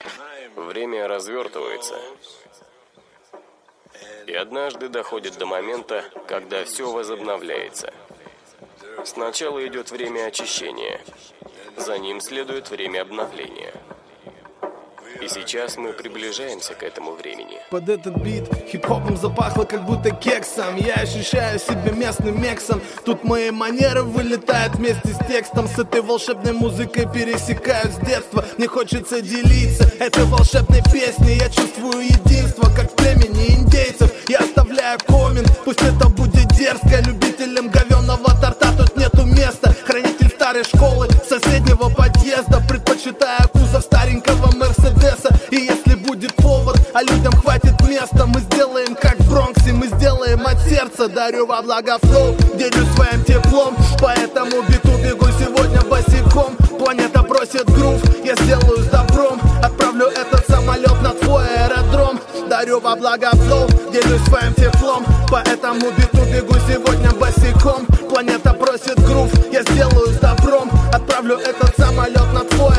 Время развертывается. И однажды доходит до момента, когда все возобновляется. Сначала идет время очищения. За ним следует время обновления. И сейчас мы приближаемся к этому времени. Под этот бит хип-хопом запахло, как будто кексом. Я ощущаю себя местным мексом. Тут мои манеры вылетают вместе с текстом. С этой волшебной музыкой пересекаюсь с детства. Мне хочется делиться этой волшебной песней. Я чувствую единство, как в племени индейцев. Я оставляю коммент, пусть это будет дерзко. Любителям говёного торта тут нету места. Хранитель старой школы соседнего подъезда. Предпочитаю кузов старенького Мерседеса. И если будет повод, а людям хватит места, мы сделаем как в Бронксе, мы сделаем от сердца. Дарю во благо флоу, делюсь своим теплом. По этому биту бегу сегодня босиком. Планета просит грув, я сделаю с добром. Отправлю этот самолет на твой аэродром. Дарю во благо флоу, делюсь своим теплом. По этому биту бегу сегодня босиком. Планета просит грув, я сделаю с добром. Отправлю этот самолет на твой